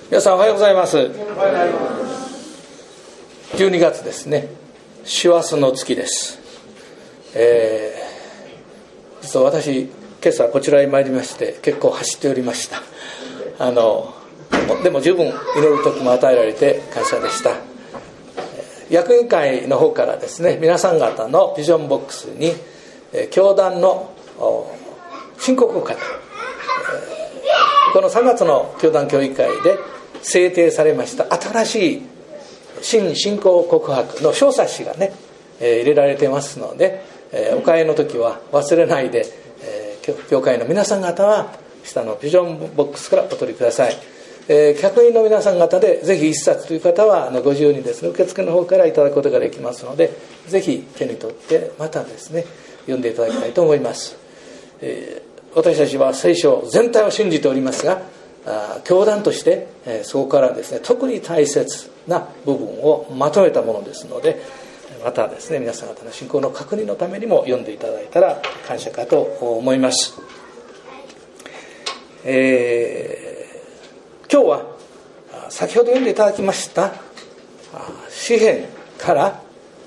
皆さんおはようございます。12月ですね。師走の月です。実は私今朝こちらへ参りまして結構走っておりました。でも十分祈る時も与えられて感謝でした。役員会の方からですね、皆さん方のビジョンボックスに教団の申告を書いて、この3月の教団協議会で制定されました新しい新信仰告白の小冊子がね、入れられていますので、お帰りの時は忘れないで、教会の皆さん方は下のビジョンボックスからお取りください。客員の皆さん方でぜひ一冊という方はご自由にですね、受付の方からいただくことができますので、ぜひ手に取ってまたですね読んでいただきたいと思います。私たちは聖書全体を信じておりますが、教団として、そこからですね特に大切な部分をまとめたものですので、またですね皆さん方の信仰の確認のためにも読んでいただいたら感謝かと思います。今日は先ほど読んでいただきました詩編から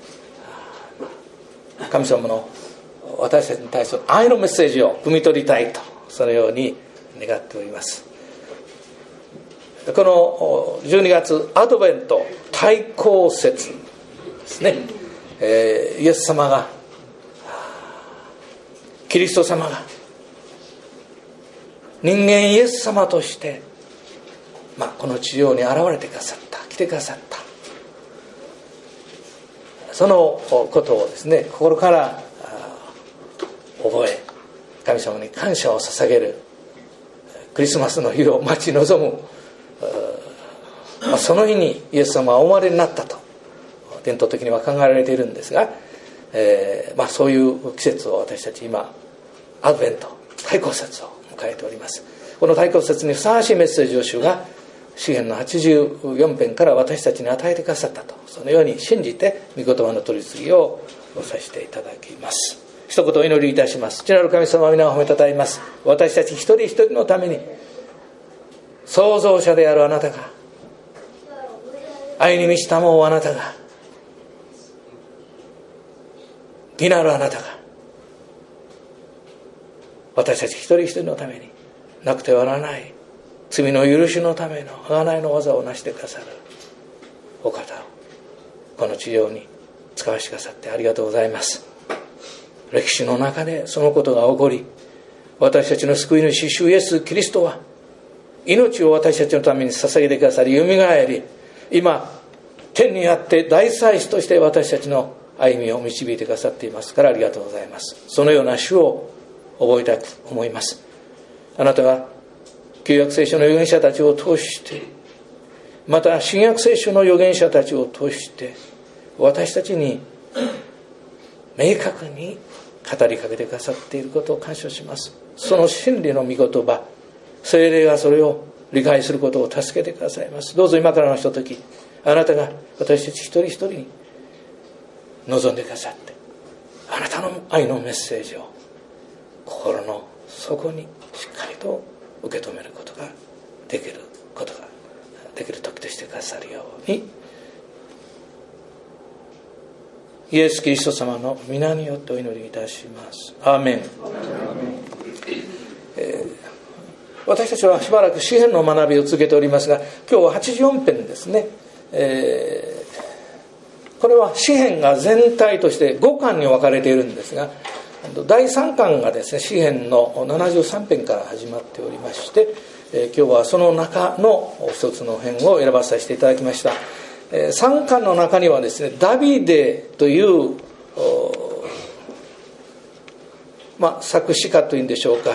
神様の私たちに対する愛のメッセージを汲み取りたいと、そのように願っております。この12月アドベント対抗節ですね、イエス様が、キリスト様が人間イエス様として、この地上に現れてくださった、来てくださった、そのことをですね心から覚え、神様に感謝を捧げるクリスマスの日を待ち望む、その日にイエス様はお生まれになったと伝統的には考えられているんですが、そういう季節を私たち今アドベント対抗節を迎えております。この対抗節にふさわしいメッセージを主が詩編の84編から私たちに与えてくださったと、そのように信じて御言葉の取り次ぎをさせていただきます。一言お祈りいたします。父なる神様は皆を褒めたたえます。私たち一人一人のために創造者であるあなたが、愛に満ちたもうあなたが、義なるあなたが、私たち一人一人のためになくてはならない罪の許しのための贖いの技を成してくださるお方をこの地上に使わせてくださってありがとうございます。歴史の中でそのことが起こり、私たちの救い主主イエスキリストは命を私たちのために捧げてくださり、よみがえり、今天にあって大祭司として私たちの歩みを導いてくださっていますからありがとうございます。そのような主を覚えたく思います。あなたが旧約聖書の預言者たちを通して、また新約聖書の預言者たちを通して私たちに明確に語りかけてくださっていることを感謝します。その真理の御言葉、聖霊がそれを理解することを助けてくださいます。どうぞ今からのひととき、あなたが私たち一人一人に望んでくださって、あなたの愛のメッセージを心の底にしっかりと受け止めることができる時としてくださるように、イエス・キリスト様の皆によってお祈りいたします。アーメン。私たちはしばらく詩編の学びを続けておりますが、今日は84編ですね。これは詩編が全体として5巻に分かれているんですが、第3巻がですね詩編の73編から始まっておりまして、今日はその中の一つの編を選ばさせていただきました。3巻の中にはですねダビデという作詞家というんでしょうか、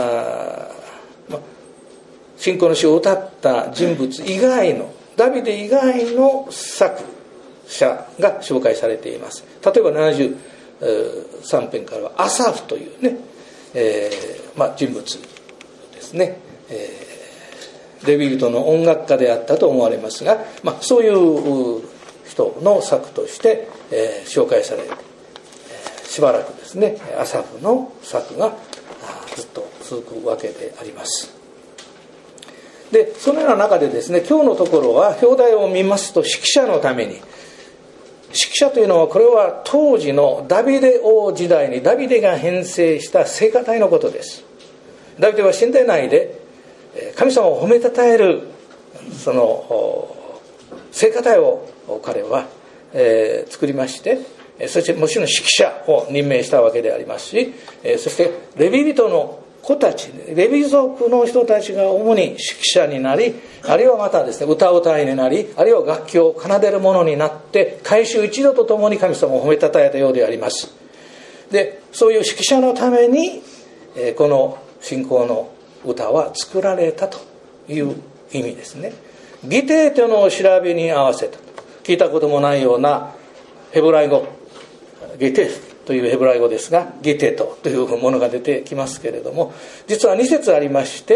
信仰の詩を歌った人物以外のダビデ以外の作者が紹介されています。例えば73編からはアサフというね、人物ですね、レビュートの音楽家であったと思われますが、そういう人の作として、紹介されて、しばらくですねアサフの作がずっと続くわけであります。 でそのような中でですね、今日のところは表題を見ますと、指揮者のために。指揮者というのは、これは当時のダビデ王時代にダビデが編成した聖歌隊のことです。ダビデは神殿内で神様を褒めたたえるその聖歌隊を彼は作りまして、そしてもちろん指揮者を任命したわけでありますし、そしてレビ人の子たち、レビ族の人たちが主に指揮者になり、あるいはまたですね、歌う隊になり、あるいは楽器を奏でる者になって、改宗一同とともに神様を褒めたたえたようであります。で、そういう指揮者のためにこの信仰の歌は作られたという意味ですね。ギテーテの調べに合わせた、聞いたこともないようなヘブライ語、ギテーというヘブライ語ですが、ギテトというものが出てきますけれども、実は2節ありまして、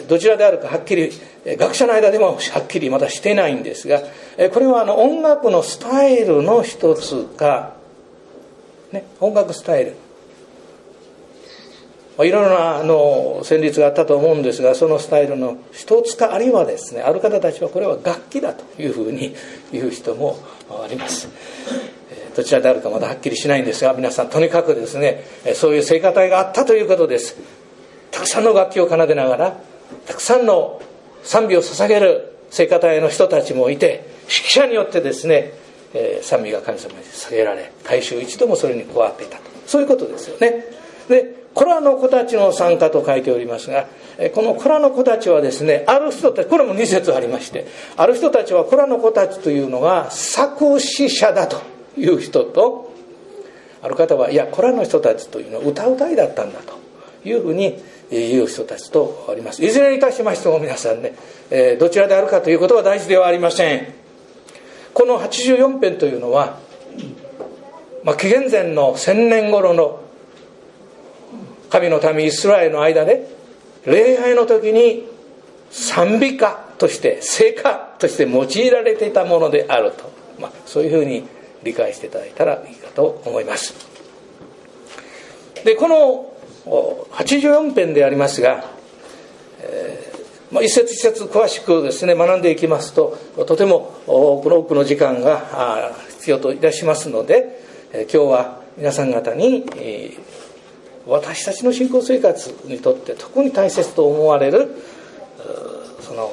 どちらであるかはっきり学者の間でもはっきりまだしていないんですが、これは音楽のスタイルの一つか、ね、音楽スタイル、いろいろな旋律があったと思うんですが、そのスタイルの一つか、あるいはですね、ある方たちはこれは楽器だというふうに言う人もあります。どちらであるかまだはっきりしないんですが、皆さんとにかくですね、そういう聖歌隊があったということです。たくさんの楽器を奏でながら、たくさんの賛美を捧げる聖歌隊の人たちもいて、指揮者によってですね、賛美が神様に捧げられ、改宗一同もそれに加わっていたと、そういうことですよね。で、コラの子たちの参加と書いておりますが、このコラの子たちはですね、ある人たち、これも2節ありまして、ある人たちはコラの子たちというのが作詞者だという人と、ある方はいや、コラの人たちというのは歌う隊だったんだというふうに言う人たちとあります。いずれにいたしましても皆さんね、どちらであるかということは大事ではありません。この84編というのは、紀元前の1000年頃の神の民イスラエルの間で礼拝の時に賛美歌として聖歌として用いられていたものであると、そういうふうに理解していただいたらいいかと思います。で、この84編でありますが、一節一節詳しくですね学んでいきますと、とても多くの時間が必要といたしますので、今日は皆さん方に私たちの信仰生活にとって特に大切と思われるその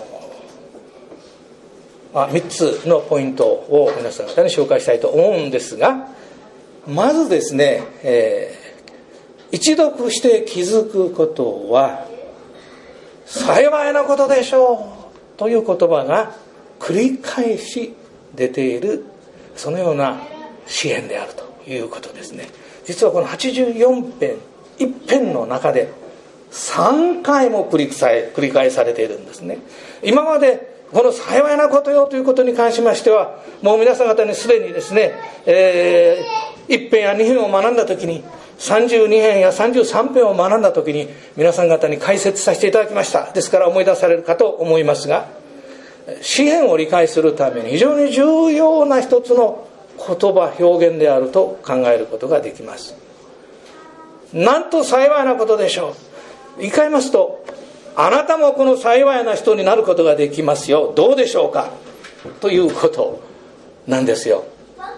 3つのポイントを皆さん方に紹介したいと思うんですが、まずですね、一読して気づくことは幸いなことでしょうという言葉が繰り返し出ている、そのような詩篇であるということですね。実はこの84編一編の中で3回も繰り返されているんですね。今までこの幸いなことよということに関しましては、もう皆さん方にすでにですね、1編や2編を学んだ時に、32編や33編を学んだ時に皆さん方に解説させていただきました。ですから思い出されるかと思いますが、詩篇を理解するために非常に重要な一つの言葉表現であると考えることができます。なんと幸いなことでしょう。言い換えますと、あなたもこの幸いな人になることができますよ、どうでしょうかということなんですよ。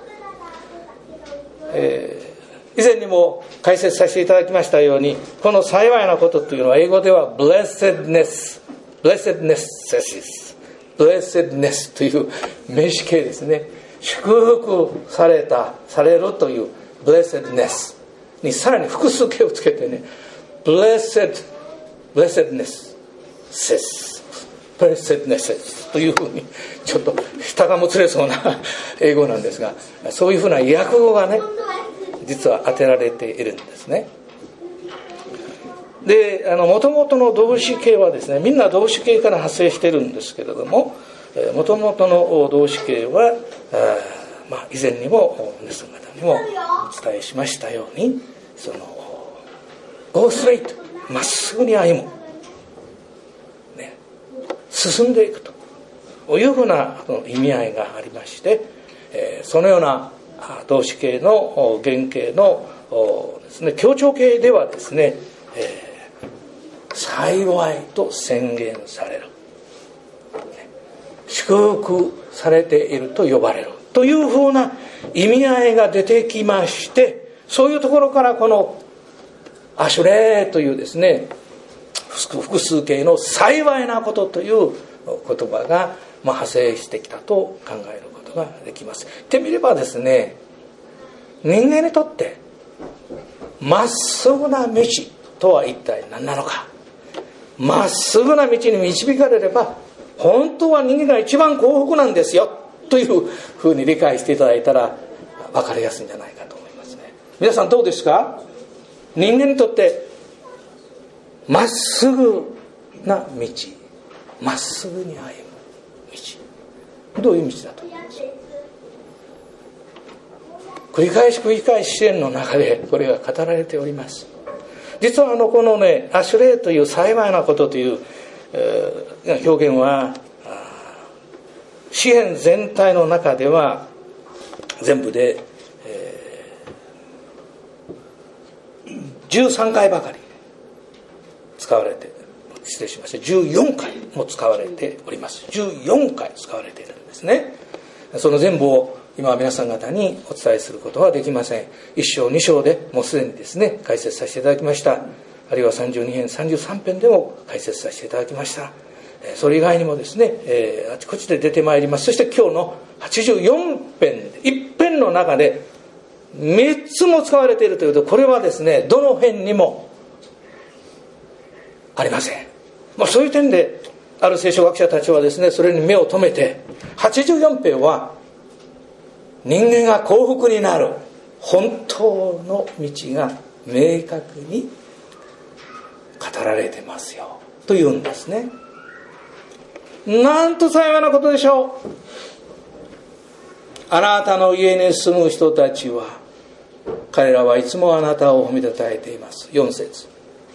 以前にも解説させていただきましたように、この幸いなことというのは英語では blessedness という名詞形ですね。祝福されるという blessedness にさらに複数形をつけてね、blessedness というふうに、ちょっと舌がもつれそうな英語なんですが、そういうふうな訳語がね実は当てられているんですね。で、元々の動詞形はですね、みんな動詞形から派生しているんですけれども、元々の動詞形は以前にも皆さん方にもお伝えしましたように、その go straight まっすぐに歩む、ね、進んでいくというふうな意味合いがありまして、そのような動詞形の原型のですね、強調形ではですね、幸幸いと宣言される、祝福されていると呼ばれるというふうな意味合いが出てきまして、そういうところからこのアシュレーというですね、複数形の幸いなことという言葉が派生してきたと考えることができます。言ってみればですね、人間にとってまっすぐな道とは一体何なのか。まっすぐな道に導かれれば本当は人間が一番幸福なんですよというふうに理解していただいたら分かりやすいんじゃないかと思いますね。皆さんどうですか？人間にとってまっすぐな道、まっすぐに歩む道、どういう道だと思います？繰り返し支援の中でこれが語られております。実はこのね、アシュレーという幸いなことという表現は詩篇全体の中では全部で13回ばかり使われて、失礼しました、14回も使われております。14回使われているんですね。その全部を今皆さん方にお伝えすることはできません。1章2章でもうすでにですね解説させていただきました。あるいは32編33編でも解説させていただきました。それ以外にもですね、あちこちで出てまいります。そして今日の84編、1編の中で3つも使われているというと、これはですねどの編にもありません。そういう点である聖書学者たちはですね、それに目を留めて、84編は人間が幸福になる本当の道が明確に語られてますよというんですね。なんと幸いなことでしょう。あなたの家に住む人たちは、彼らはいつもあなたを褒めたたえています。4節。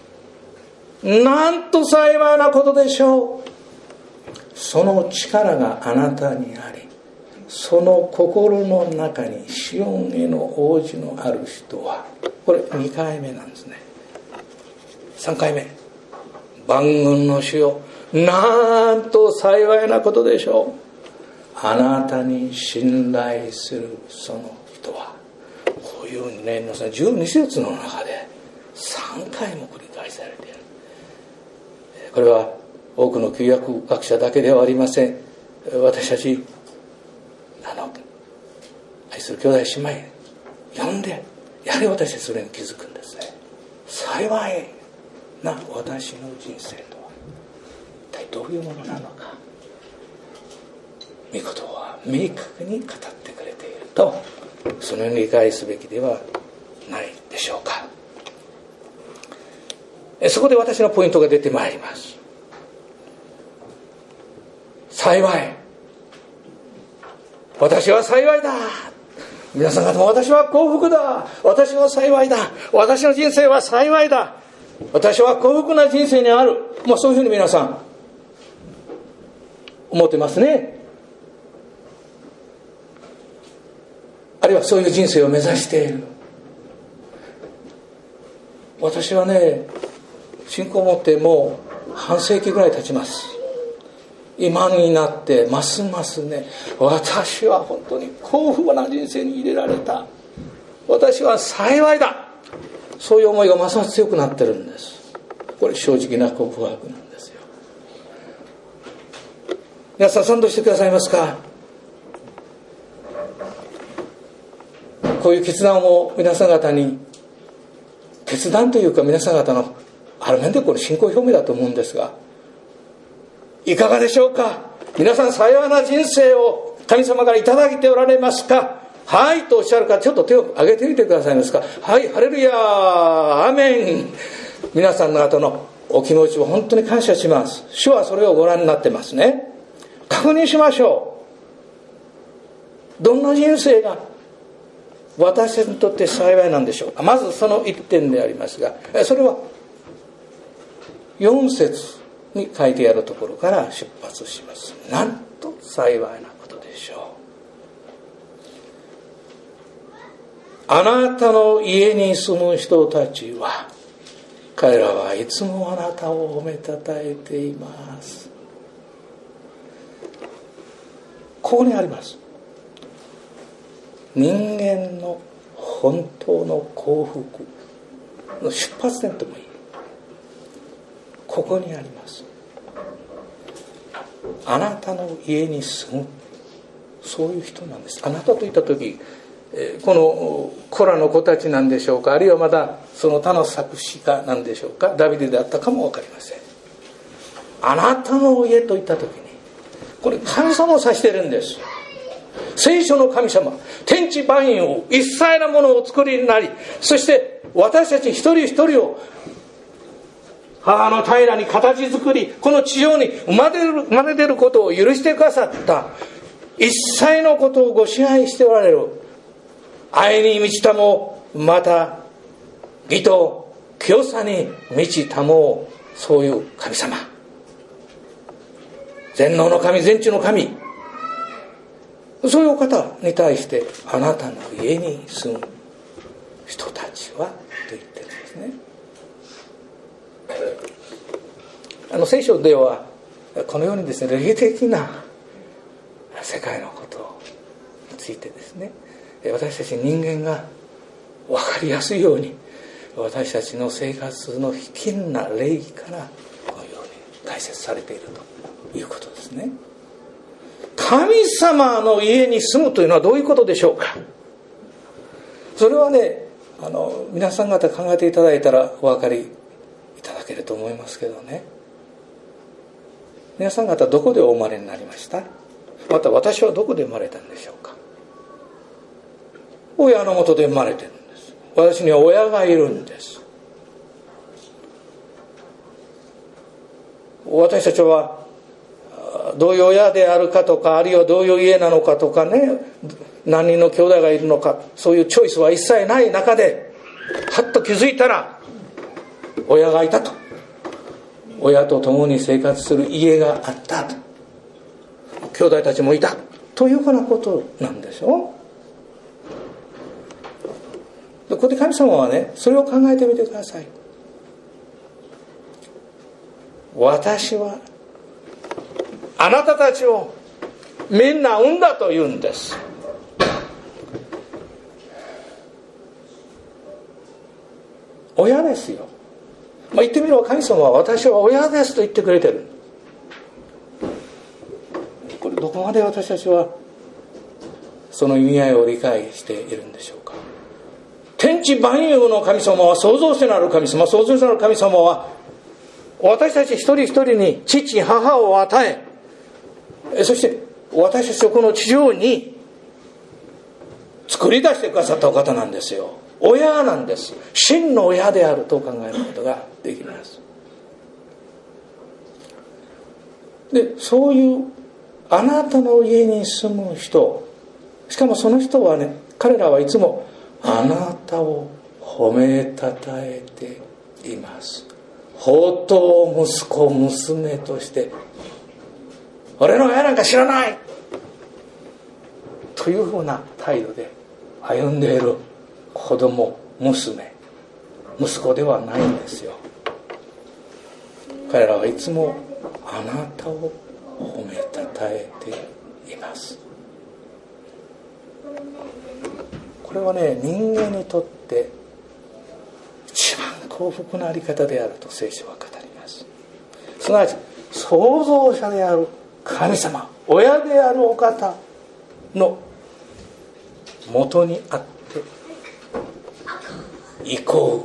なんと幸いなことでしょう。その力があなたにあり、その心の中にシオンへの応じのある人は、これ2回目なんですね。3回目。万軍の主よ、なんと幸いなことでしょう。あなたに信頼するその人は。こういうふうにね、皆さん12節の中で3回も繰り返されている。これは多くの旧約学者だけではありません。私たち愛する兄弟姉妹読んで、やはり私たちそれに気づくんですね。幸いな私の人生とは一体どういうものなのか、御言葉は明確に語ってくれていると、そのように理解すべきではないでしょうか。そこで私のポイントが出てまいります。幸い、私は幸いだ。皆さん方も私は幸福だ。私は幸いだ。私の人生は幸いだ。私は幸福な人生にある。そういうふうに皆さん思ってますね。あるいはそういう人生を目指している。私はね、信仰を持ってもう半世紀ぐらい経ちます。今になってますますね、私は本当に幸福な人生に入れられた、私は幸いだ、そういう思いがますます強くなってるんです。これ正直な告白なんですよ。皆さん賛同してくださいますか？こういう決断を皆さん方に、決断というか皆さん方のある面でこれ信仰表明だと思うんですが、いかがでしょうか？皆さん幸いな人生を神様からいただいておられますか？はいとおっしゃるか、ちょっと手を挙げてみてくださいますか？はい、ハレルヤー、アーメン。皆さん方のお気持ちを本当に感謝します。主はそれをご覧になってますね。確認しましょう。どんな人生が私たちにとって幸いなんでしょうか。まずその一点でありますが、それは4節に書いてあるところから出発します。なんと幸いなことでしょう。あなたの家に住む人たちは彼らはいつもあなたを褒めたたえています。ここにあります。人間の本当の幸福の出発点ともいい。ここにあります。あなたの家に住む、そういう人なんです。あなたと言った時、このコラの子たちなんでしょうか、あるいはまだその他の作詞家なんでしょうか、ダビデであったかも分かりません。あなたの家と言った時に、これ神様を指しているんです。聖書の神様、天地万有一切のものを作りになり、そして私たち一人一人を母の平に形作り、この地上に生まれ出ることを許してくださった、一切のことをご支配しておられる、愛に満ちたもまた義と清さに満ちたも、そういう神様、全能の神、全知の神、そういうお方に対して、あなたの家に住む人たちはと言ってるんですね。聖書ではこのようにですね、霊的な世界のことについてですね、私たち人間が分かりやすいように、私たちの生活の卑近な霊からこのように解説されているということですね。神様の家に住むというのはどういうことでしょうか。それはね、皆さん方考えていただいたらお分かりいただけると思いますけどね。皆さん方どこでお生まれになりました？また私はどこで生まれたんでしょうか。親のもとで生まれてるんです。私には親がいるんです。私たちはどういう親であるかとか、あるいはどういう家なのかとかね、何人の兄弟がいるのか、そういうチョイスは一切ない中で、はっと気づいたら親がいたと、親と共に生活する家があったと、兄弟たちもいたというふうなことなんでしょう。ここで神様はね、それを考えてみてください。私はあなたたちをみんな産んだと言うんです。親ですよ。言ってみれば神様は私は親ですと言ってくれてる。これどこまで私たちはその意味合いを理解しているんでしょうか。天地万有の神様は創造主なる神様、創造主なる神様は私たち一人一人に父母を与え、そして私たちをこの地上に作り出してくださったお方なんですよ。親なんです。真の親であると考えることができます。で、そういうあなたの家に住む人、しかもその人はね、彼らはいつもあなたを褒めたたえています。宝刀息子娘として俺の親なんか知らないというふうな態度で歩んでいる子供、娘、息子ではないんですよ。彼らはいつもあなたを褒めたたえています。これはね、人間にとって一番幸福なあり方であると聖書は語ります。すなわち創造者である神様、親であるお方のもとにあって意向、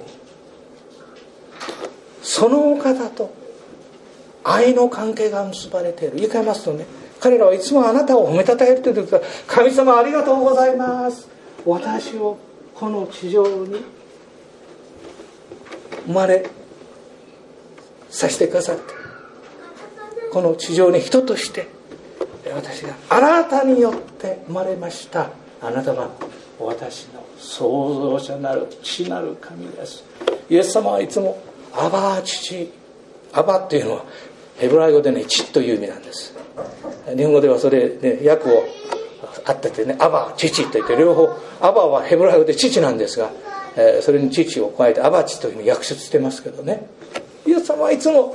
そのお方と愛の関係が結ばれている。言い換えますとね、彼らはいつもあなたを褒めたたえるという時は、神様ありがとうございます、私をこの地上に生まれさせてくださって、この地上に人として私があなたによって生まれました。あなたは私の創造者なる父なる神です。イエス様はいつもアバ父、アバっていうのはヘブライ語でね、父という意味なんです。日本語ではそれね、訳をあっててね、アバ父と言って、両方アバはヘブライ語で父なんですが、 それに父を加えてアバ父というふうに訳出してますけどね、イエス様はいつも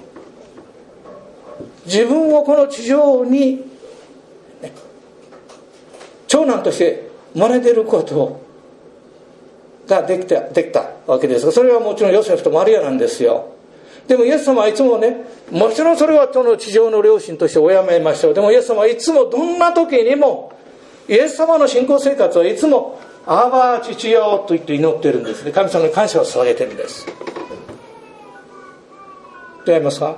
自分をこの地上に、ね、長男として招いていることができたわけですが、それはもちろんヨセフとマリアなんですよ。でもイエス様はいつもね、もちろんそれはその地上の両親として敬めましょう。でもイエス様はいつもどんな時にもイエス様の信仰生活はいつもアバ父よと言って祈っているんですね。神様に感謝を捧げているんです。どうやりますか？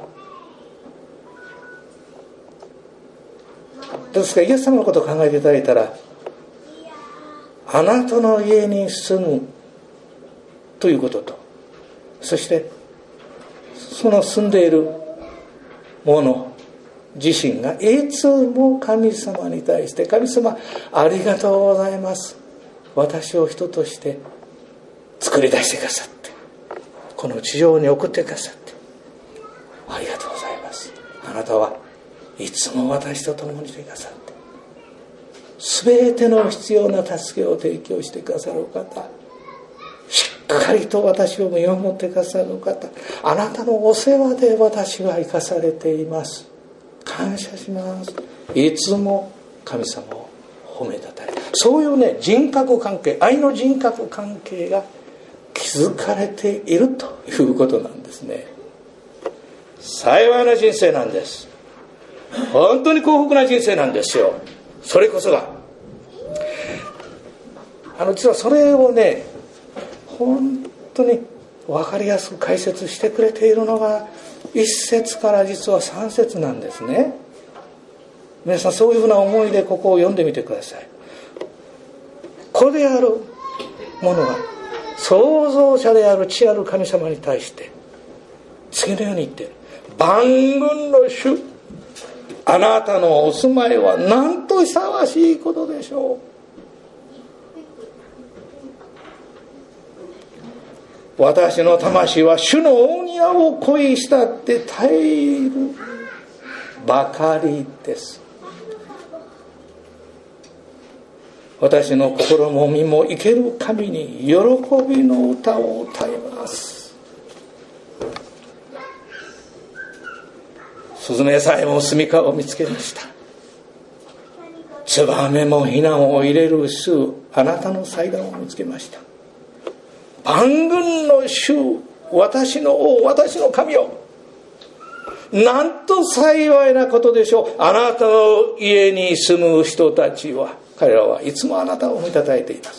ですからイエス様のことを考えていただいたら、あなたの家に住むということと、そしてその住んでいる者自身がいつも神様に対して、神様ありがとうございます、私を人として作り出してくださって、この地上に送ってくださってありがとうございます、あなたはいつも私と共にいてくださって、全ての必要な助けを提供してくださるお方、しっかりと私を見守ってくださるお方、あなたのお世話で私は生かされています、感謝します、いつも神様を褒めたたえ、そういうね、人格関係、愛の人格関係が築かれているということなんですね。幸いな人生なんです。本当に幸福な人生なんですよ。それこそが実はそれをね、本当に分かりやすく解説してくれているのが1節から実は3節なんですね。皆さんそういうふうな思いでここを読んでみてください。子である者が創造者である父ある神様に対して次のように言っている。万軍の主、あなたのお住まいはなんとふさわしいことでしょう。私の魂は主の大庭を恋したって耐えるばかりです。私の心も身も生ける神に喜びの歌を歌います。スズメさえも住みかを見つけました。ツバメも避難を入れる主、あなたの祭壇を見つけました。万軍の主、私の王、私の神よ、なんと幸いなことでしょう。あなたの家に住む人たちは、彼らはいつもあなたを褒めたたえています。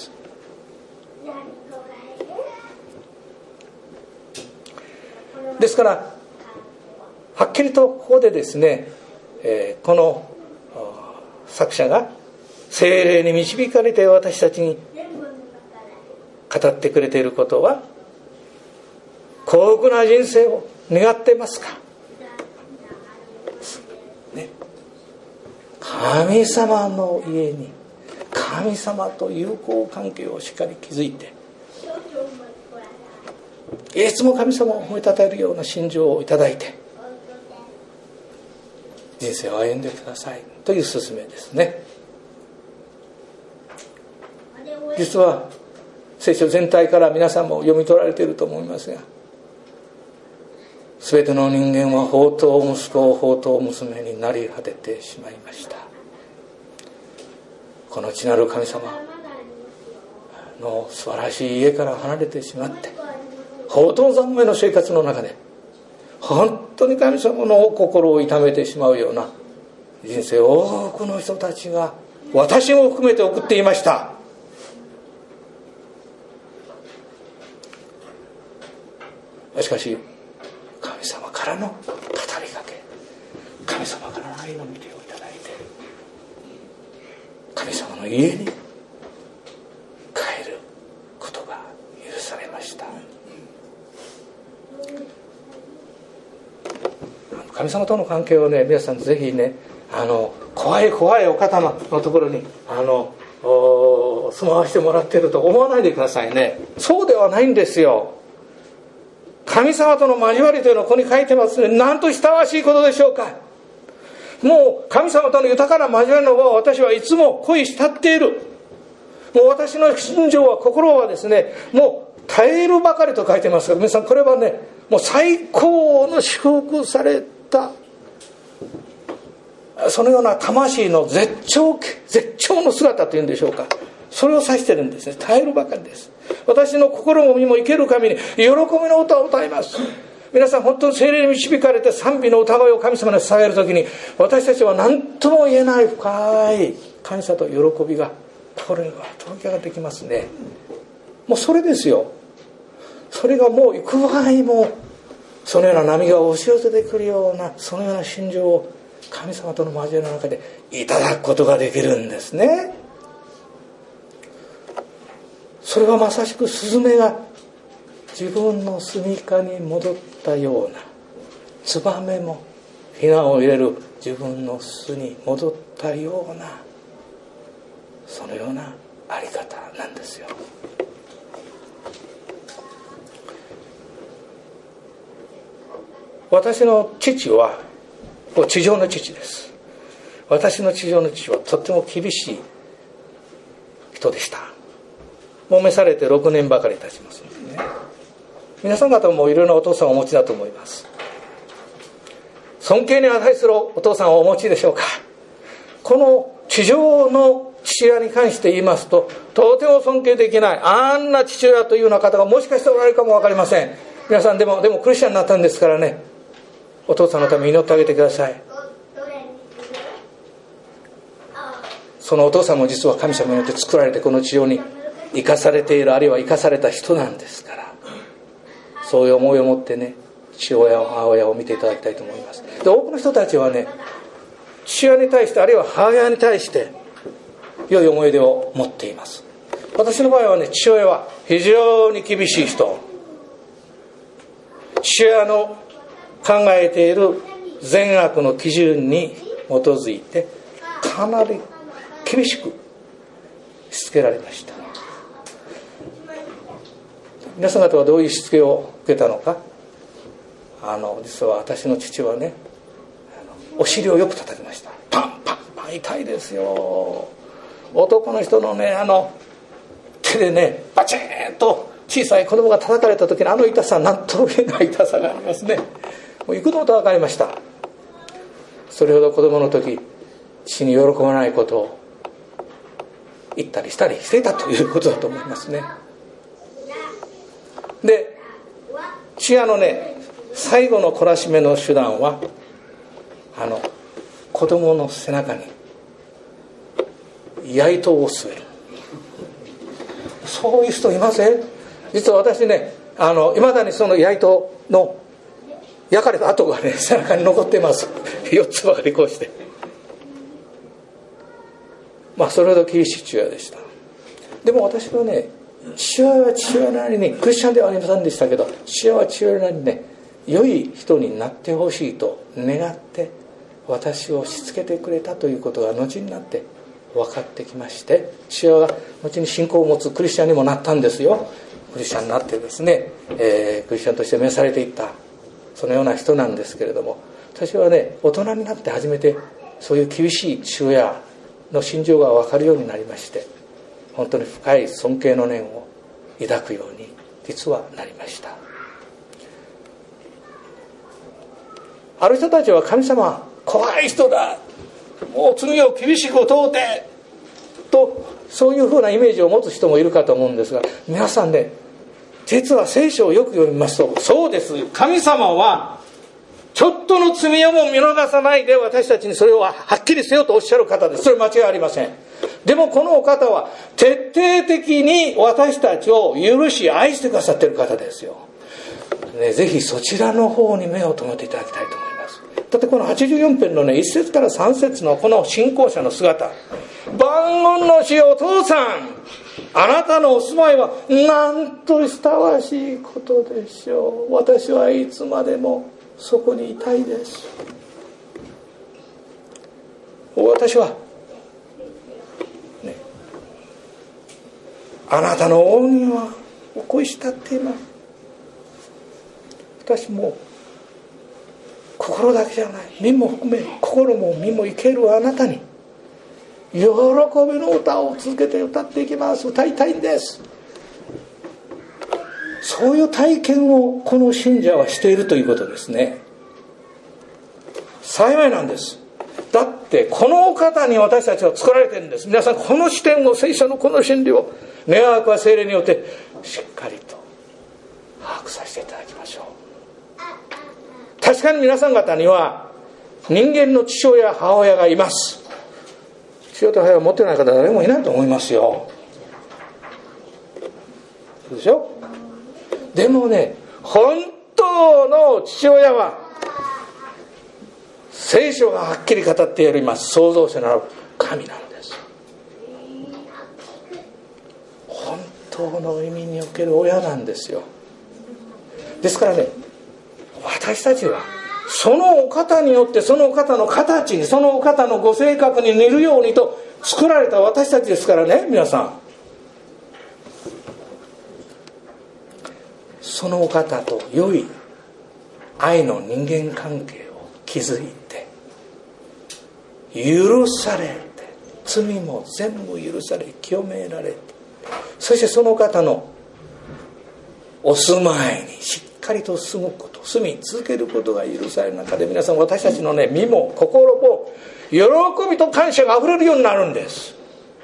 ですからはっきりとここでですね、この作者が聖霊に導かれて私たちに語ってくれていることは、幸福な人生を願っていますか、ね、神様の家に神様と友好関係をしっかり築いて、いつも神様を褒めたたえるような心情をいただいて人生を歩んでくださいという勧めですね。実は聖書全体から皆さんも読み取られていると思いますが、すべての人間は放蕩息子を放蕩娘になり果ててしまいました。この地なる神様の素晴らしい家から離れてしまって、放蕩三昧の生活の中で本当に神様の心を痛めてしまうような人生を多くの人たちが、私も含めて送っていました。しかし神様からの語りかけ、神様からの愛の御手をいただいて、神様の家に帰ることが許されました。神様との関係をね、皆さんぜひね、怖いお方のところに住まわしてもらっていると思わないでくださいね。そうではないんですよ。神様との交わりというのはここに書いてますね。なんと親わしいことでしょうか。もう神様との豊かな交わりの場を私はいつも恋したっている。 もう私の心情は、心はですね、もう耐えるばかりと書いてますが、皆さんこれはね、もう最高の祝福された、そのような魂の絶頂の姿というんでしょうか、それを指しているんですね。耐えるばかりです。私の心も身も生ける神に喜びの歌を歌います。皆さん本当に聖霊に導かれて賛美の歌声を神様に捧げるときに、私たちは何とも言えない深い感謝と喜びが心には届き上がってきますね。もうそれですよ。それがもう幾場合もそのような波が押し寄せてくるような、そのような心情を神様との交わりの中でいただくことができるんですね。それはまさしくスズメが自分の住処に戻ったような、ツバメもヒナを入れる自分の巣に戻ったような、そのようなあり方なんですよ。私の父は地上の父です。私の地上の父はとっても厳しい人でした。もう召されて6年ばかり経ちますのでね。皆さん方もいろいろなお父さんをお持ちだと思います。尊敬に値するお父さんをお持ちでしょうか。この地上の父親に関して言いますと、とても尊敬できない、あんな父親というような方がもしかしておられるかも分かりません。皆さんでもクリスチャンになったんですからね、お父さんのために祈ってあげてください。そのお父さんも実は神様によって作られてこの地上に生かされている、あるいは生かされた人なんですから、そういう思いを持ってね、父親を母親を見ていただきたいと思います。で、多くの人たちはね、父親に対して、あるいは母親に対して良い思い出を持っています。私の場合はね、父親は非常に厳しい人、父親の考えている善悪の基準に基づいてかなり厳しくしつけられました。皆さん方はどういうしつけを受けたのか。実は私の父はね、お尻をよく叩きました。パンパンパン、痛いですよ。男の人のね、手でね、バチーンと小さい子供が叩かれた時の痛さ、なんとも言えない痛さがありますね。もう幾度と分かりました。それほど子供の時、父に喜ばないことを言ったりしたりしていたということだと思いますね。で、父親のね、最後の懲らしめの手段は、子供の背中に矢糸を据える。そういう人いません？実は私ね、いまだにその矢糸の焼かれた跡がね、背中に残っています。4つばかりこうして。それほど厳しい父親でした。でも私はね、父親は父親なりに、クリスチャンではありませんでしたけど、父親は父親なりにね、良い人になってほしいと願って私をしつけてくれたということが後になって分かってきまして、父親が後に信仰を持つクリスチャンにもなったんですよ。クリスチャンになってですね、クリスチャンとして召されていった、そのような人なんですけれども、私はね、大人になって初めてそういう厳しい父親の心情が分かるようになりまして、本当に深い尊敬の念を抱くように実はなりました。ある人たちは、神様怖い人だ、もう罪を厳しく問うてと、そういうふうなイメージを持つ人もいるかと思うんですが、皆さんね、実は聖書をよく読みますと、そうです、神様はちょっとの罪をも見逃さないで私たちにそれをはっきりせよとおっしゃる方です。それ間違いありません。でもこのお方は徹底的に私たちを許し愛してくださっている方ですよ、ね。ぜひそちらの方に目を留めていただきたいと思います。だってこの84編のね、1節から3節のこの信仰者の姿、万軍の主よお父さん、あなたのお住まいはなんと親わしいことでしょう。私はいつまでもそこにいたいです。私は、ね、あなたの恩にはお恋したっています。私も心だけじゃない、身も含め心も身も生けるあなたに喜びの歌を続けて歌っていきます。歌いたいんです。そういう体験をこの信者はしているということですね。幸いなんです。だってこの方に私たちは作られているんです。皆さん、この視点を、聖書のこの真理を願わくは聖霊によってしっかりと把握させていただきましょう。確かに皆さん方には人間の父親母親がいます。父親と母親を持ってない方は誰もいないと思いますよ。そうでしょ。でもね、本当の父親は聖書がはっきり語っております創造主なる神なんです。本当の意味における親なんですよ。ですからね、私たちはそのお方によって、そのお方の形に、そのお方のご性格に似るようにと作られた私たちですからね。皆さん、そのお方と良い愛の人間関係を築いて、許されて、罪も全部許され清められて、そしてその方のお住まいにしっかりと住むこと、住み続けることが許される中で、皆さん、私たちのね、身も心も喜びと感謝があふれるようになるんです。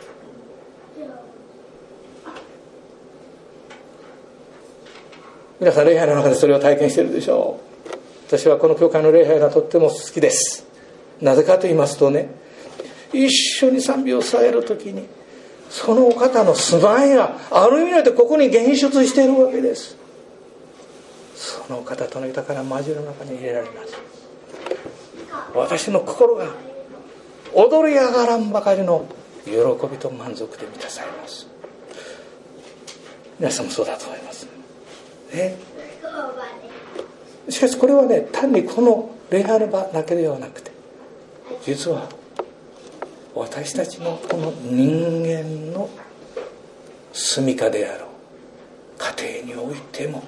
皆さん、礼拝の中でそれを体験しているでしょう。私はこの教会の礼拝がとっても好きです。なぜかと言いますとね、一緒に賛美をされるときに、そのお方の住まいがある意味においてここに現出しているわけです。そのお方との豊かな交わりの中に入れられます。私の心が踊り上がらんばかりの喜びと満足で満たされます。皆さんもそうだと思いますね。しかしこれはね、単にこの礼拝の場だけではなくて、実は私たちのこの人間の住処であろう家庭においても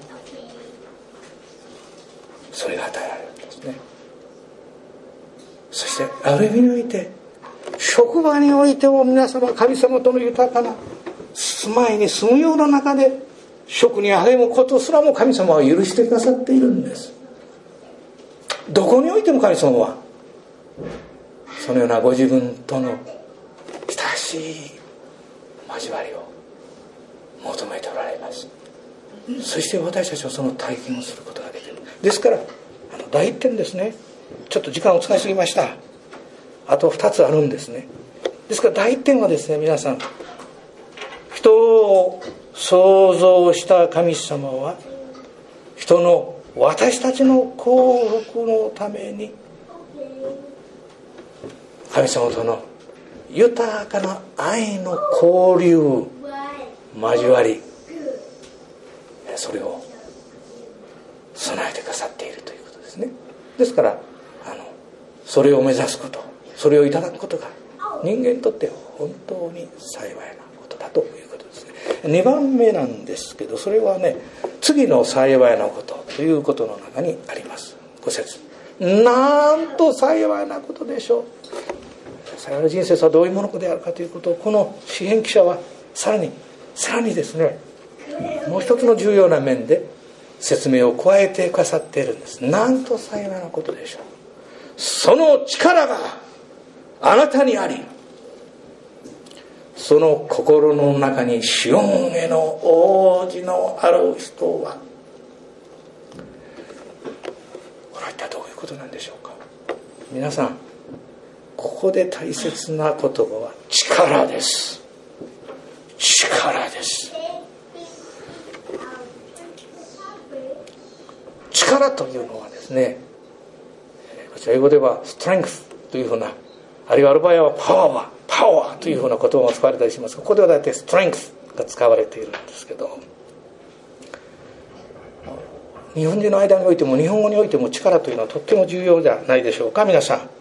それが与えられるんですね。そしてある意味において、職場においても皆様、神様との豊かな住まいに住むような中で職に励むことすらも神様は許してくださっているんです。どこにおいても神様はそのようなご自分との親しい交わりを求めておられます。そして私たちはその体験をすることができる。ですから第一点ですね、ちょっと時間を使いすぎました。あと2つあるんですね。ですから第一点はですね、皆さん、人を創造した神様は人の私たちの幸福のために神様との豊かな愛の交流、交わり、それを備えてくださっているということですね。ですからそれを目指すこと、それをいただくことが人間にとって本当に幸いなことだということですね。2番目なんですけど、それはね、次の幸いなことということの中にあります。5節、なんと幸いなことでしょう。幸いな人生とはどういうものであるかということを、この詩編記者はさらにですね、もう一つの重要な面で説明を加えてくださっているんです。なんと幸いなことでしょう。その力があなたにあり、その心の中にシオンへの王子のある人は、これは一体どういうことなんでしょうか。皆さん、ここで大切な言葉は力です。力です。力というのはですね、こちら英語ではストレングスというふうな、あるいはアルバイアはパワーというふうな言葉も使われたりしますが、ここでは大体ストレングスが使われているんですけど、日本人の間においても日本語においても力というのはとっても重要じゃないでしょうか。皆さん、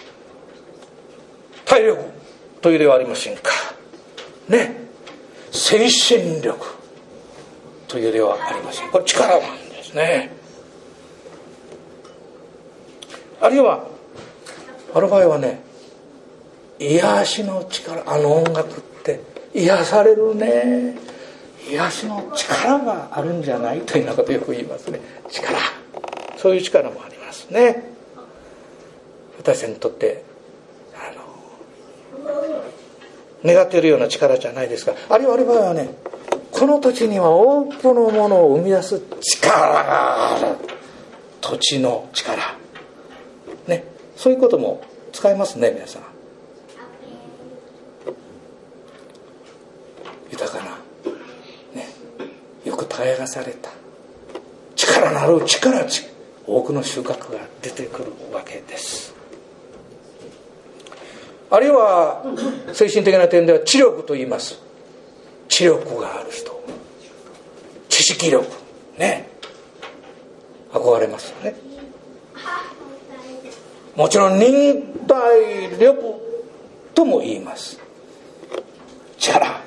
体力というではありませんかね、精神力というではありません。これ力なんですね。あるいはある場合はね、 癒しの力、あの音楽って癒されるね、癒しの力があるんじゃないというようなことをよく言いますね。力、そういう力もありますね。私たちにとって願っているような力じゃないですか。あるいは場合はね、この土地には多くのものを生み出す力がある、土地の力ね、そういうことも使いますね。皆さん、豊かな、ね、よく耕された力のある力、多くの収穫が出てくるわけです。あるいは精神的な点では知力と言います。知力がある人、知識力ね、憧れますよね。もちろん忍耐力とも言います。力。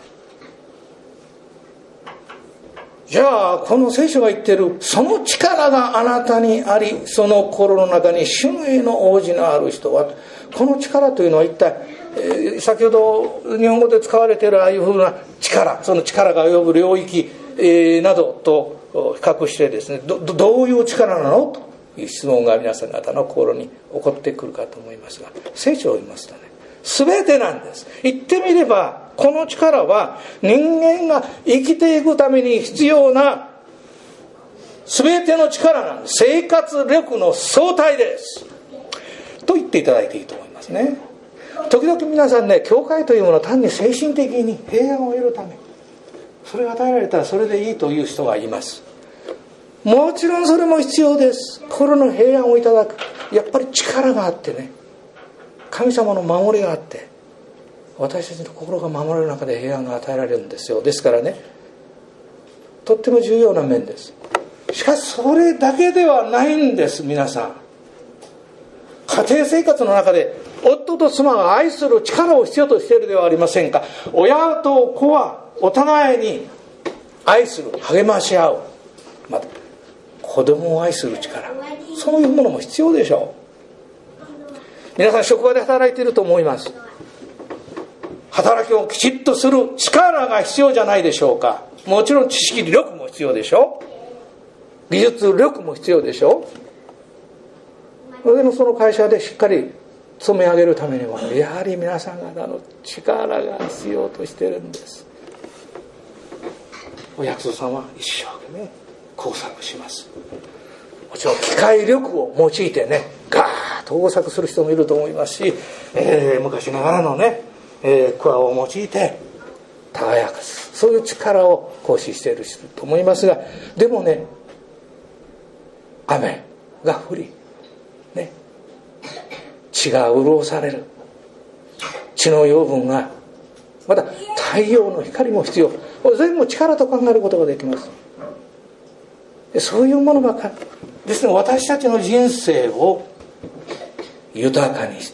じゃあこの聖書が言っているその力があなたにあり、その心の中に主への応じのある人は、この力というのは一体、先ほど日本語で使われているああいうふうな力、その力が及ぶ領域、などと比較してですね、どういう力なのという質問が皆さん方の心に起こってくるかと思いますが、聖書を言いますとね、全てなんです。言ってみればこの力は人間が生きていくために必要な全ての力なんです。生活力の総体ですと言っていただいていいと思いますね。時々皆さんね、教会というものは単に精神的に平安を得るため、それが与えられたらそれでいいという人がいます。もちろんそれも必要です。心の平安をいただく、やっぱり力があってね、神様の守りがあって、私たちの心が守られる中で平安が与えられるんですよ。ですからね、とっても重要な面です。しかしそれだけではないんです。皆さん、家庭生活の中で夫と妻が愛する力を必要としているではありませんか。親と子はお互いに愛する、励まし合う、また子供を愛する力、そういうものも必要でしょう。皆さん職場で働いていると思います。働きをきちっとする力が必要じゃないでしょうか。もちろん知識力も必要でしょう、技術力も必要でしょう。それでもその会社でしっかり勤め上げるためには、やはり皆さん方の力が必要としているんです。お役所さんは一生懸命工作します。もちろん機械力を用いてね、ガーッと工作する人もいると思いますし、昔ながらのね、桑を用いて耕す、そういう力を行使している人と思いますが、でもね、雨が降りね、地が潤される、地の養分が、また太陽の光も必要、全部力と考えることができます。そういうものばかりですね。私たちの人生を豊かにして、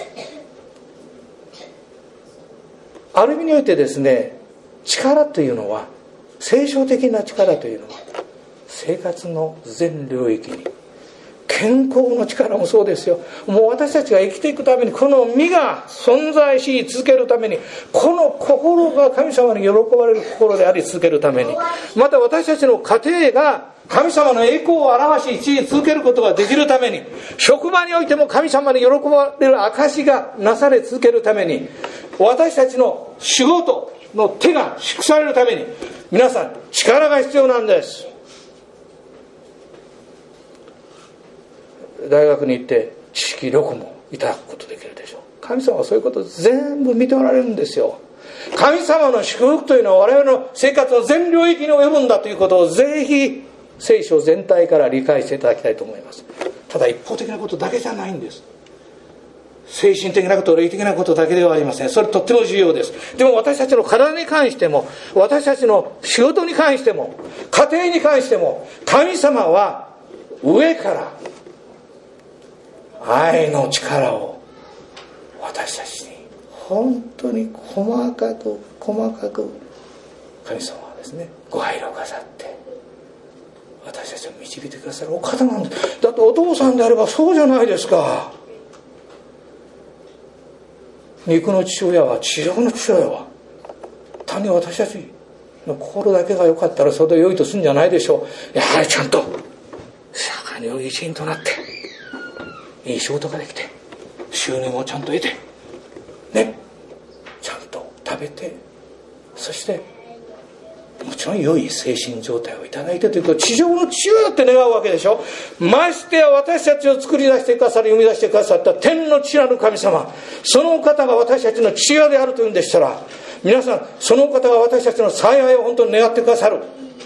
ある意味においてですね、力というのは、聖書的な力というのは生活の全領域に、健康の力もそうですよ。もう私たちが生きていくために、この身が存在し続けるために、この心が神様に喜ばれる心であり続けるために、また私たちの家庭が神様の栄光を表し生き続けることができるために、職場においても神様に喜ばれる証がなされ続けるために、私たちの仕事の手が祝されるために、皆さん力が必要なんです。大学に行って知識力もいただくことできるでしょう。神様はそういうことを全部見ておられるんですよ。神様の祝福というのは我々の生活の全領域に及ぶんだということを、ぜひ聖書全体から理解していただきたいと思います。ただ一方的なことだけじゃないんです。精神的なこと、霊的なことだけではありません。それとっても重要です。でも私たちの体に関しても、私たちの仕事に関しても、家庭に関しても、神様は上から愛の力を私たちに本当に細かく神様はですね、ご配慮を飾って私たちを導いてくださるお方なんです。だってお父さんであればそうじゃないですか。 肉の父親は、地上の父親は単に私たちの心だけが良かったらそれで良いとするんじゃないでしょう。やはりちゃんと社会の良い一員となっていい仕事ができて収入もちゃんと得てね、ちゃんと食べて、そしてもちろん良い精神状態をいただいてということ、地上の父親だって願うわけでしょ。ましてや私たちを作り出してくださり生み出してくださった天の父なる神様、その方が私たちの父親であるというんでしたら、皆さんその方が私たちの幸いを本当に願ってくださる、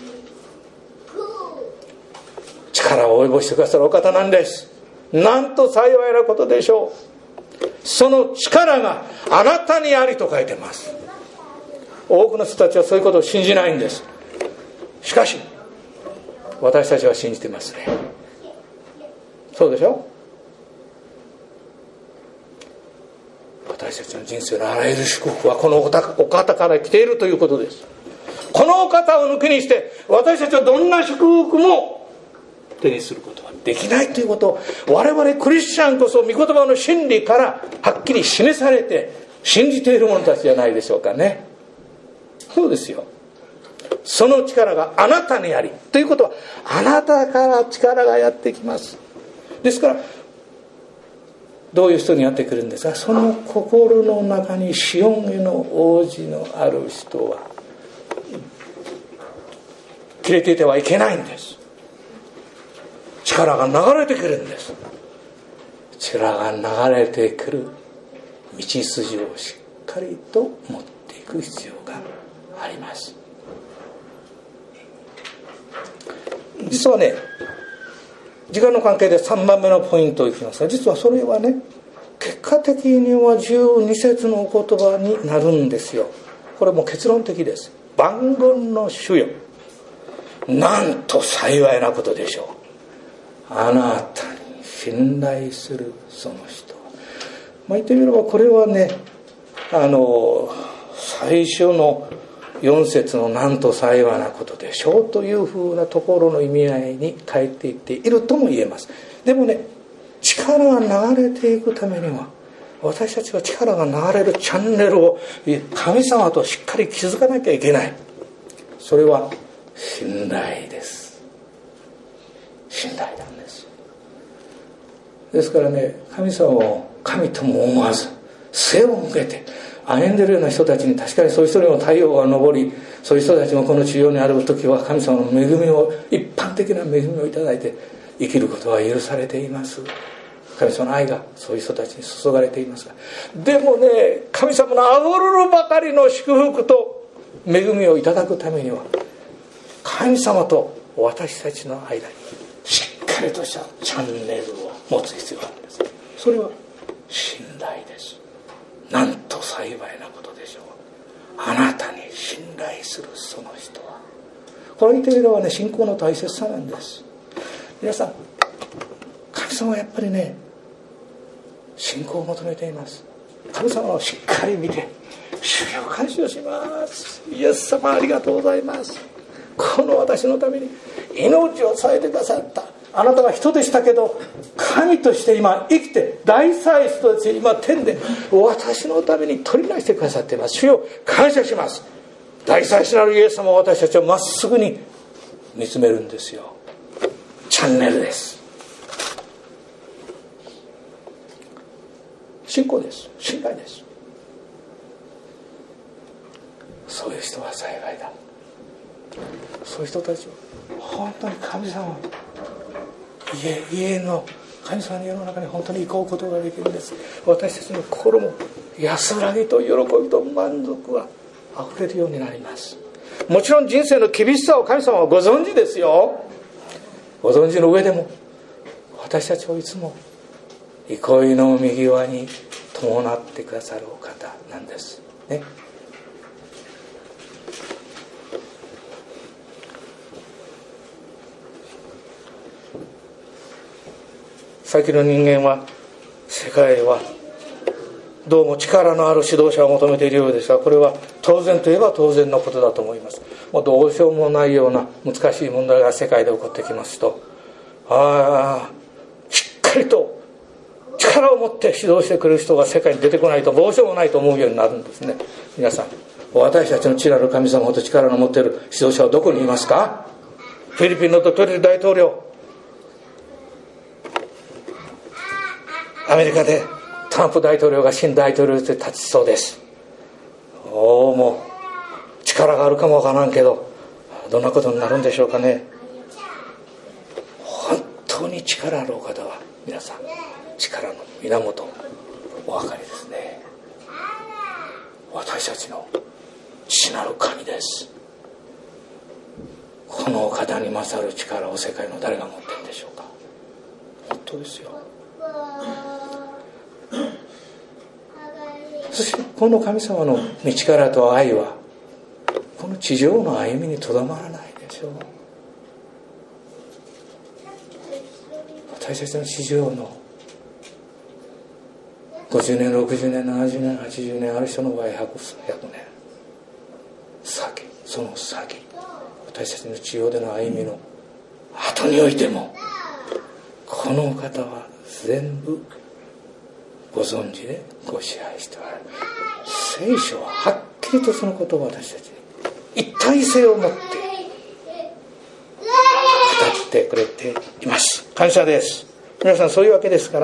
力を及ぼしてくださるお方なんです。なんと幸いなことでしょう。その力があなたにありと書いてます。多くの人たちはそういうことを信じないんです。しかし私たちは信じてますね。そうでしょ。私たちの人生のあらゆる祝福はこのお方から来ているということです。このお方を抜きにして私たちはどんな祝福も手にすることはできないということを、我々クリスチャンこそ御言葉の真理からはっきり示されて信じている者たちじゃないでしょうかね。そうですよ。その力があなたにありということは、あなたから力がやってきます。ですからどういう人にやってくるんですか。その心の中にシオンへの王子のある人は切れていてはいけないんです。力が流れてくるんです。力が流れてくる道筋をしっかりと持っていく必要があります。実はね、時間の関係で3番目のポイントをいきますが、実はそれはね、結果的には12節のお言葉になるんですよ。これも結論的です。万軍の主よ、なんと幸いなことでしょう、あなたに信頼するその人。言ってみればこれはね、最初の4節のなんと幸いなことでしょうというふうなところの意味合いに変えていっているとも言えます。でもね、力が流れていくためには私たちは力が流れるチャンネルを神様としっかり築かなきゃいけない。それは信頼です。信頼なんです。ですからね、神様を神とも思わず背を向けて歩んでいるような人たちに、確かにそういう人にも太陽が昇り、そういう人たちもこの地上にある時は神様の恵みを、一般的な恵みをいただいて生きることが許されています。神様の愛がそういう人たちに注がれていますが、でもね、神様のあふれるばかりの祝福と恵みをいただくためには、神様と私たちの間にしっかりとしたチャンネルを持つ必要があるんです。それは信頼です。なんと幸いなことでしょう、あなたに信頼するその人は。これ言ってみればね、信仰の大切さなんです。皆さん、神様はやっぱりね、信仰を求めています。神様をしっかり見て、主よ感謝します、イエス様ありがとうございます、この私のために命を添えてくださった、あなたは人でしたけど神として今生きて大祭司として今天で私のために取りなしてくださっています。主よ感謝します。大祭司なるイエス様は私たちをまっすぐに見つめるんですよ。チャンネルです。信仰です。信頼です。そういう人は幸いだ。そういう人たちは本当に神様、家の神様の家の中に本当に行こうことができるんです。私たちの心も安らぎと喜びと満足があふれるようになります。もちろん人生の厳しさを神様はご存知ですよ。ご存知の上でも私たちをいつも憩いの右側に伴ってくださるお方なんですね。先の人間は、世界はどうも力のある指導者を求めているようですが、これは当然といえば当然のことだと思います。もうどうしようもないような難しい問題が世界で起こってきますと、しっかりと力力を持って指導してくれる人が世界に出てこないとどうしようもないと思うようになるんですね。皆さん、私たちの知なる神様ほど力の持っている指導者はどこにいますか？フィリピンのドゥテルテ大統領、アメリカでトランプ大統領が新大統領として立ちそうです。もう力があるかもわからんけど、どんなことになるんでしょうかね。本当に力あるお方は皆さん、力の源お分かりですね。私たちの父なる神です。このお方に勝る力を世界の誰が持っているんでしょうか。本当ですよ。そしてこの神様の道からと愛はこの地上の歩みにとどまらないでしょう。私たちの地上の50年60年70年80年、ある人の場合100年先、その先、私たちの地上での歩みの後においてもこのお方は全部ご存知でご支配しておられる。聖書ははっきりとそのことを私たちに一体性を持って語ってくれています。感謝です。皆さん、そういうわけですから、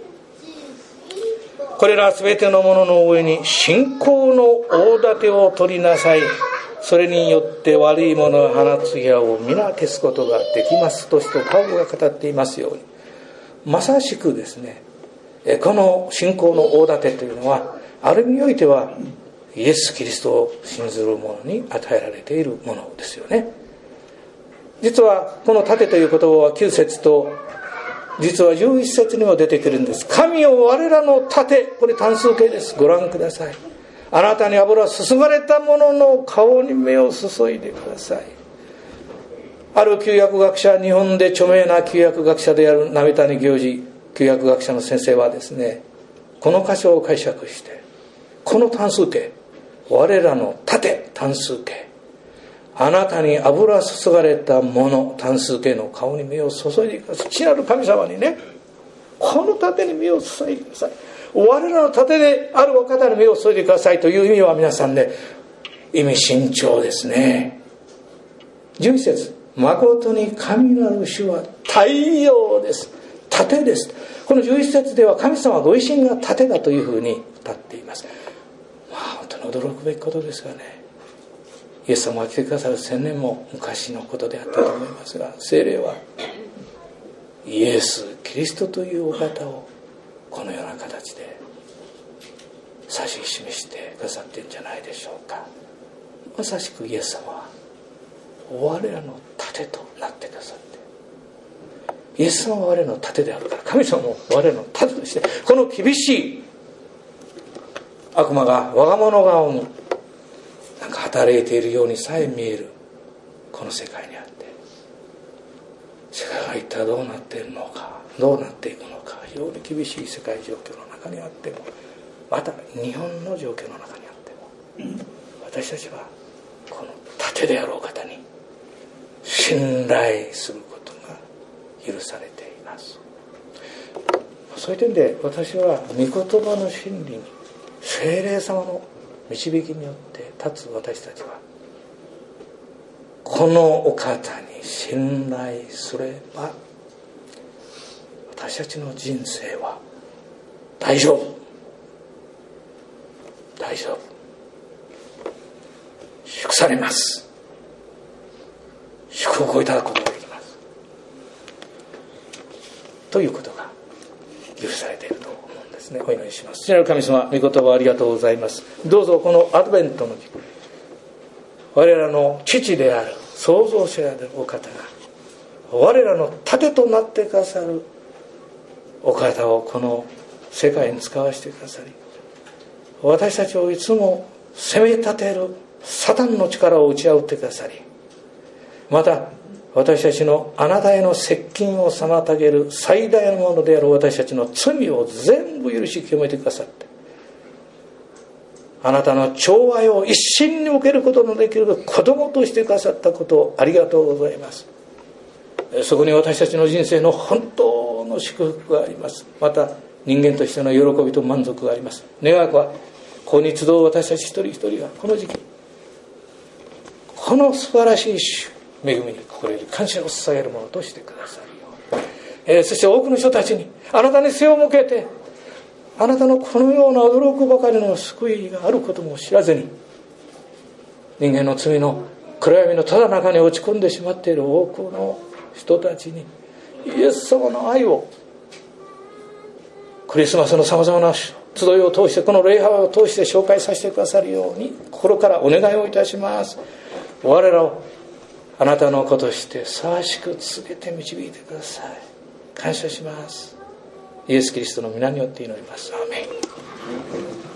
これらすべてのものの上に信仰の大盾を取りなさい。それによって悪いものを放つ矢を皆消すことができますとしてパウロが語っていますように、まさしくですね、この信仰の大盾というのはある意味においてはイエス・キリストを信ずる者に与えられているものですよね。実はこの盾という言葉は9節と実は11節にも出てくるんです。神よ我らの盾、これ単数形です。ご覧ください。あなたに油を注がれた者の顔に目を注いでください。ある旧約学者、日本で著名な旧約学者である鍋谷行司旧約学者の先生はですね、この箇所を解釈して、この単数形、我らの盾単数形、あなたに油注がれた者単数形の顔に目を注いでください。父なる神様にね、この盾に目を注いでください。我らの盾であるお方に目を注いでくださいという意味は皆さんね、意味深長ですね。11節、誠に神なる主は太陽です。盾です。この11節では神様ご自身が盾だというふうに歌っています。本当に驚くべきことですがね、イエス様が来てくださる1000年も昔のことであったと思いますが、聖霊はイエス・キリストというお方をこのような形で指し示してくださっているんじゃないでしょうか。まさしくイエス様は我らの盾となってくださって、イエス様は我らの盾であるから、神様も我らの盾として、この厳しい悪魔が我が物顔になんか働いているようにさえ見えるこの世界にあって、世界が一体どうなっているのか、どうなっていくのか、非常に厳しい世界状況の中にあっても、また日本の状況の中にあっても、私たちはこの盾であるお方に信頼することが許されています。そういう点で私は御言葉の真理に聖霊様の導きによって立つ私たちは、このお方に信頼すれば私たちの人生は大丈夫、大丈夫、祝されます。祝福をいただくことができますということが許されていると思うんですね。お祈りします。父なる神様、御言葉ありがとうございます。どうぞこのアドベントの時、我らの父である創造者であるお方が我らの盾となってくださるお方をこの世界に使わせてくださり、私たちをいつも責め立てるサタンの力を打ち破ってくださり、また私たちのあなたへの接近を妨げる最大のものである私たちの罪を全部許し清めてくださって、あなたの寵愛を一身に受けることのできる子供としてくださったことをありがとうございます。そこに私たちの人生の本当の祝福があります。また人間としての喜びと満足があります。願わくはここに集う私たち一人一人がこの時期この素晴らしい恵みに心より感謝を捧げるものとしてくださるよう、そして多くの人たちにあなたに背を向けてあなたのこのような驚くばかりの救いがあることも知らずに人間の罪の暗闇のただ中に落ち込んでしまっている多くの人たちにイエス様の愛をクリスマスのさまざまな集いを通してこの礼拝を通して紹介させてくださるように心からお願いをいたします。我らをあなたの子としてふさわしく続けて導いてください。感謝します。イエス・キリストの皆によって祈ります。アーメン。